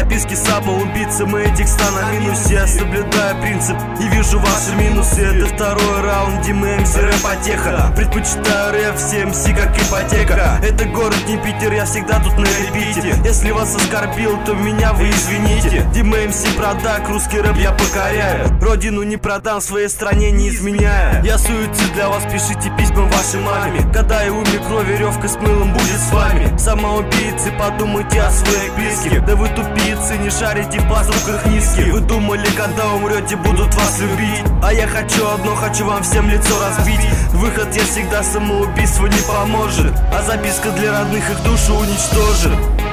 записки самоубийцы, мы этих на минусе. Я соблюдаю принцип и вижу ваши минусы. Это второй раунд, Дима МС, рэп-потеха. Предпочитаю рэп всем МС, как ипотека. Это город не Питер, я всегда тут на репите. Если вас оскорбил, то меня вы извините. Дима МС продак, русский рэп я покоряю. Родину не продам, своей стране не изменяю. Я суицид для вас, пишите письма вашей маме. Когда я умер, кровь, веревка с мылом будет с вами. Самоубийцы, подумайте о своих близких. Да вы тупицы, не шарите в поступках низких. Вы думали, когда умрете, будут вас любить. А я хочу одно, хочу вам всем лицо разбить. Выход я всегда, самоубийство не поможет. А записка для родных их душу уничтожит.